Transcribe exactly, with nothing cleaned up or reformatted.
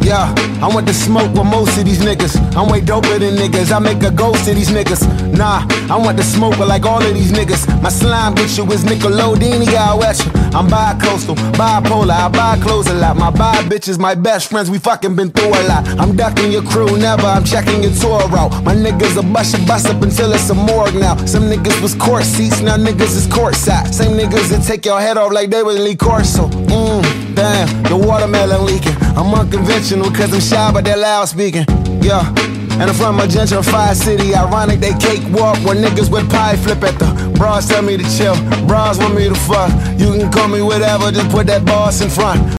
Yeah, I want to smoke with most of these niggas. I'm way doper than niggas. I make a ghost of these niggas. Nah, I want to smoke with like all of these niggas. My slime bitch you is Nickelodeon, got wet you. I'm bi-coastal, bipolar, I buy clothes a lot. My bi bitches, my best friends, we fucking been through a lot. I'm ducking your crew, never, I'm checking your tour route. My niggas a bust a bus up until it's a morgue now. Some niggas was court seats, now niggas is courtside. Same niggas that take your head off like they was Lee Corso. Mmm, damn, the watermelon leaking. I'm unconventional cause I'm shy but they're loud speaking. Yeah, and I'm from a gentrified city. Ironic they cakewalk where niggas with pie flip at the bras tell me to chill, bras want me to fuck. You can call me whatever, just put that boss in front.